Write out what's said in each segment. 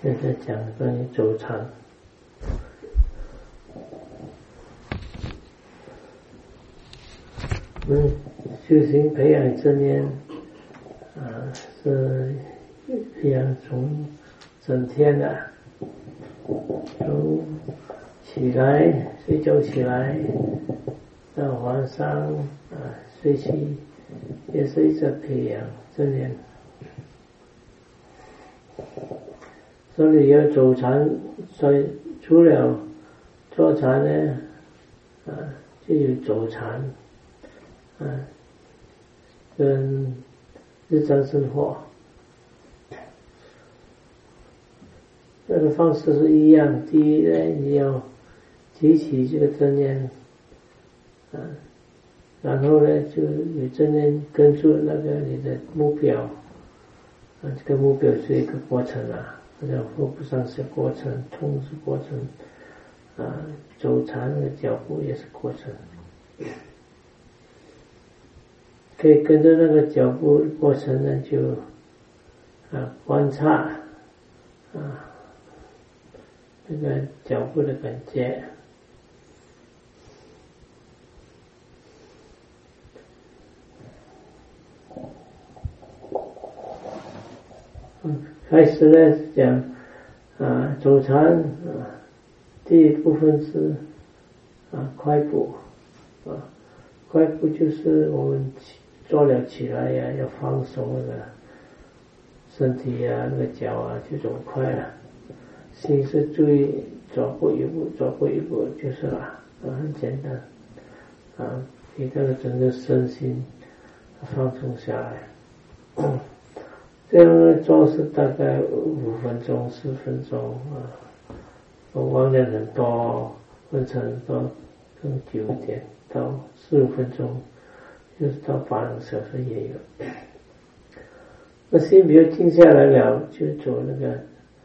现在讲关于走禅。修行培养正念是培养从整天从起来睡觉起来到晚上睡起，也是一直培养正念。所以要走禅，所以除了坐禅呢就有走禅跟日常生活这个方式是一样。第一呢，你要提起这个正念然后呢就有正念跟住那个你的目标这个目标是一个过程好像腹部上是过程，痛是过程走禅的脚步也是过程，可以跟着那个脚步过程呢就观察那个脚步的感觉。开始呢讲走禅第一部分是快步快步就是我们坐了起来要放松那个身体那个脚就走快了，心是注意左步一步左步一步就是了很简单给这个整个身心放松下来这样的做是大概5分钟10分钟我忘了很多分成多更久一点到15分钟，就是到8个小时也有。那心比如静下来了就走那个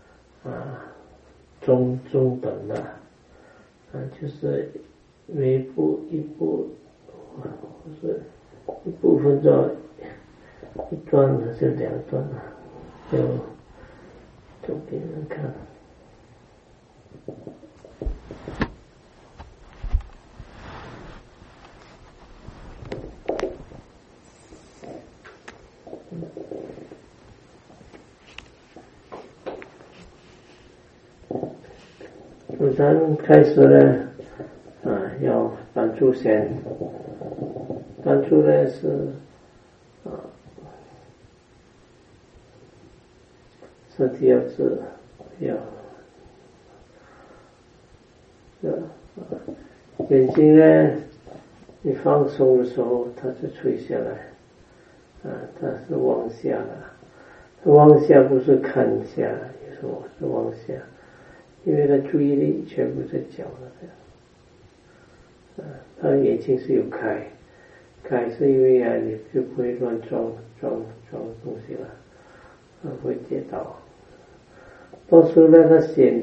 中等的就是每一步一步是一部分做一段还是2段就走给人看。走禅开始呢要专注先，专注呢是身体要直眼睛呢你放松的时候它就垂下来它是往下的，往下不是看下，有时候是往下，因为它注意力全部在脚那边它的眼睛是有开是因为你就不会乱撞东西了会跌倒。多数呢他选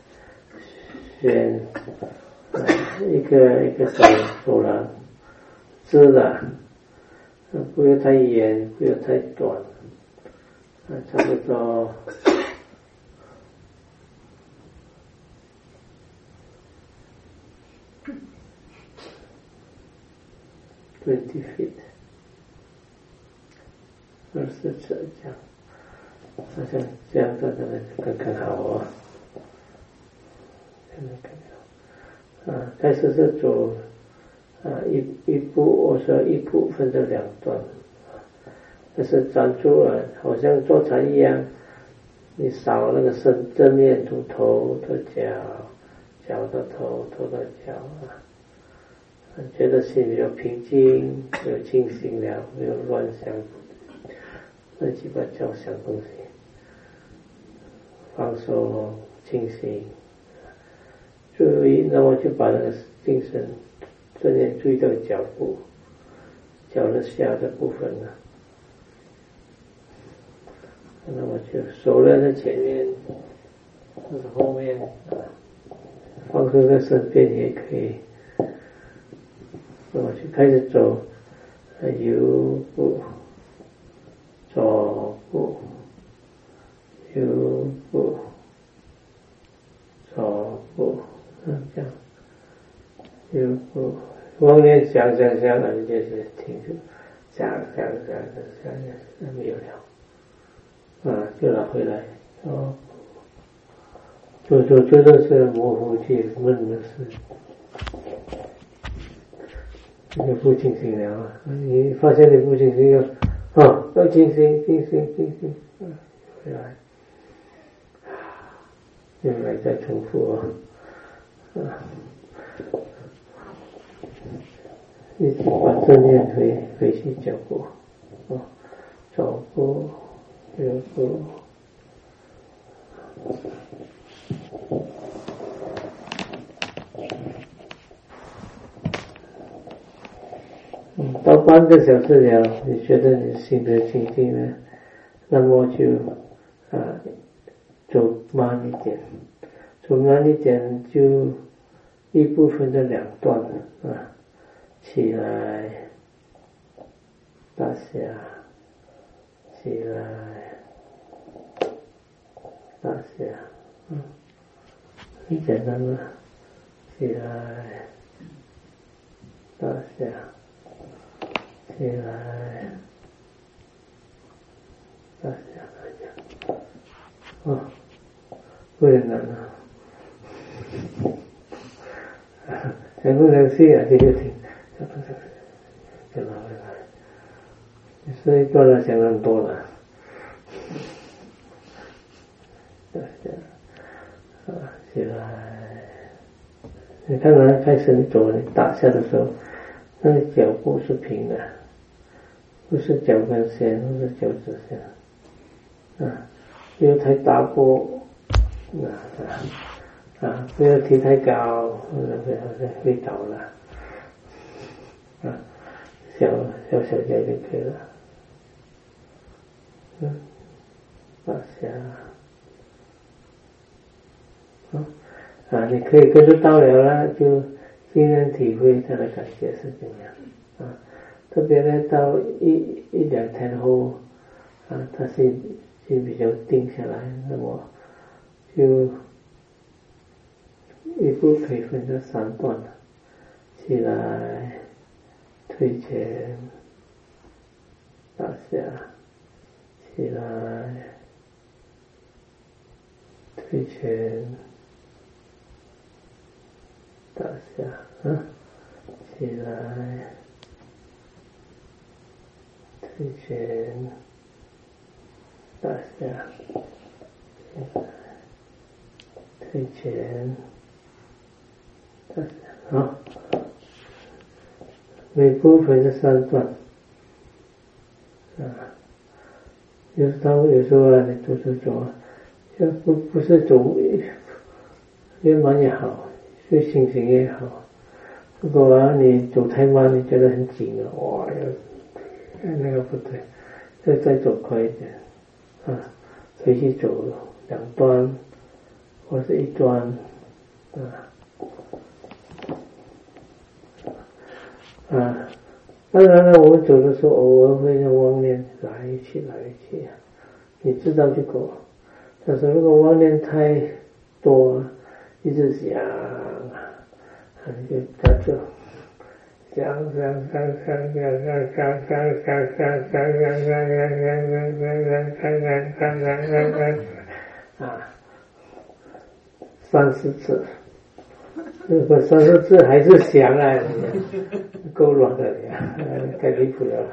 一个走廊直的不要太远不要太短差不多20 feet 20尺这样，好像这样做的更好开始是走一步，我说一步分成2段但是专注了好像坐禅一样，你扫那个正面从头到脚，脚到头，头到脚觉得心比较平静，没有清醒了，没有乱想乱七八糟想东西，放松清醒注意，那么就把那个精神正念注意到脚步，脚的下的部分那么就手在前面或者后面放松在身边也可以。那么就开始走右步左步右步妄念想啊，就是停住，想，没有了，就拿回来，就真的是模糊去闷的事，你不清醒了你发现你不清醒要清醒，回来，又来再重复一直把正念回去脚步走步右步到半个小时了，你觉得你心得清净呢？那么就走慢一点，就一部分的2段起来，大下，起来，大下，很简单嘛，起来，大下，起来，大下，有点难能不能睡这就停，就拿回来。你睡多了想很多了，起来。你看开始你走，你打下的时候，那个脚步是平的，不是脚跟线，不是脚趾线，不要太大步，不要提太高，会倒了，小脚就可以了，大下，你可以跟着到了就尽量体会它的感觉是怎样特别呢到一2天后它是比较定下来，那么就一步可以分成3段了，起来，推前，大下，起来，推前，大下，起来，推前，大下，推前，大下，每部分是3段，有时候你走要不是走越慢也好，越清醒也好。如果你走太慢，你觉得很紧了，那个不对，再走快一点可以去走2段或是1段当然了，我们走的时候偶尔会让妄念来一去，你知道就够了。但是如果妄念太多，一直想，就打坐，想30次。如果30次还是想够乱的太离谱了，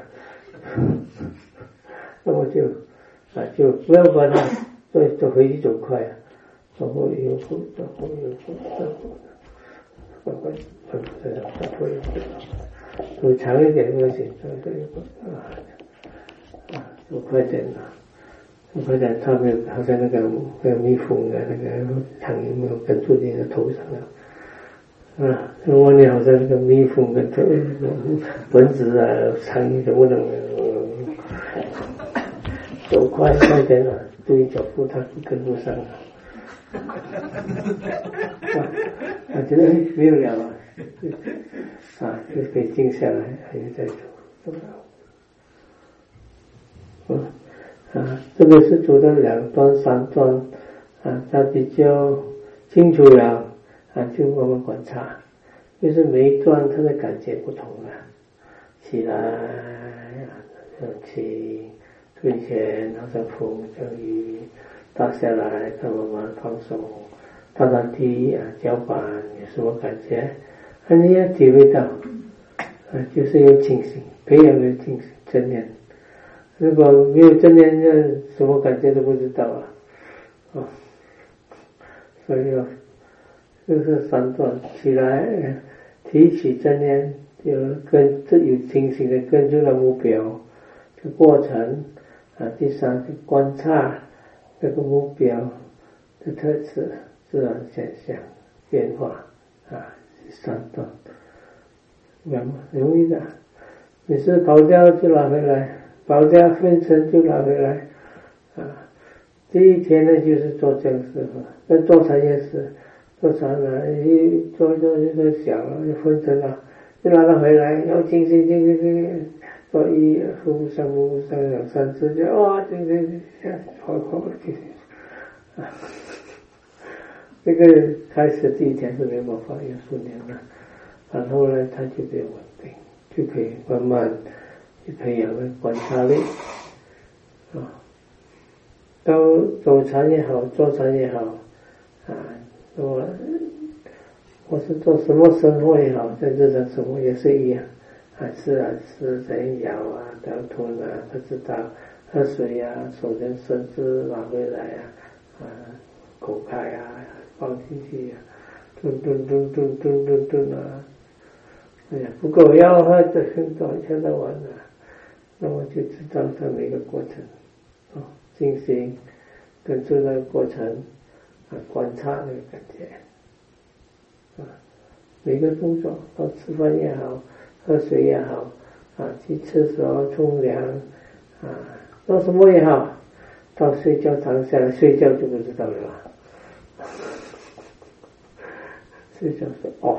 那么就不要把它走回去走快走后右步，走后右步，走长一点不行，走快点快点，它没有好像那个蜜蜂那个苍蝇没有跟住你的头上我好像那个蜜蜂跟蚊子苍蝇全部都走快点注意脚步，它跟不上觉得没有了就可以静下来，还有再走这个是走到2段3段它比较清楚了就我们观察， 就是每一段它的感觉不同了，起来起推前，好像风像雨，打下来它慢慢放松，到达地脚板有什么感觉？你要体会到就是有清醒，培养有清醒正念。如果没有正念，什么感觉都不知道所以就是3段起来，提起正念，有清醒的跟住了目标的过程第3是观察这个目标的特质、自然现象、变化3段，容易的。你是跑掉就拿回来，跑掉分成就拿回来第一天呢就是做这个事那做禅也是，做禅一做就是想了，就分成了，就拿它回来，要清醒做一呼上2、3次就好这个开始第一天是没办法有训练的，然后呢它就比较稳定，就可以慢慢去培养的观察力到走禅也好，坐禅也好那么我是做什么生活也好，在日常生活也是一样吃怎样咬掉吞不知道，喝水手跟伸直拿回来口开放进去蹲不够要喝这很短一天到晚那么就知道它每个过程进行跟住那个过程观察那个感觉每个动作到吃饭也好，喝水也好去厕所冲凉做什么也好，到睡觉躺下来睡觉就不知道了睡觉是 off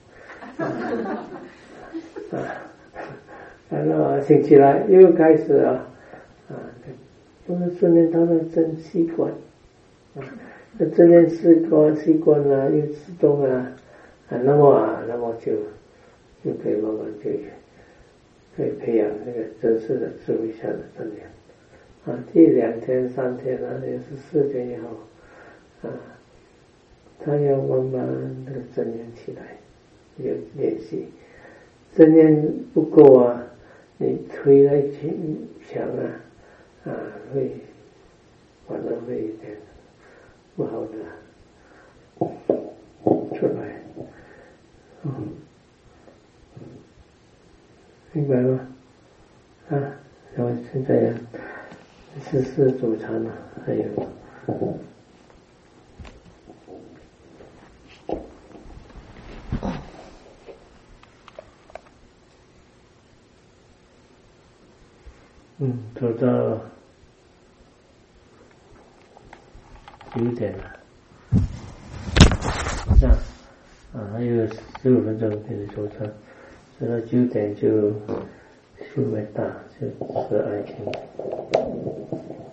然后醒起来又开始都是训练他的真习惯那真练习惯又自动那么就可以慢慢可以培养那个真实的智慧下的正念第2天3天也是4天以后他要慢慢那个正念起来，有练习正念不够你推来想会反而会一点不好的出来明白吗然后现在14组禅了还有走到9点了还有15分钟可以走禅，走到9点就修没大，就吃爱情。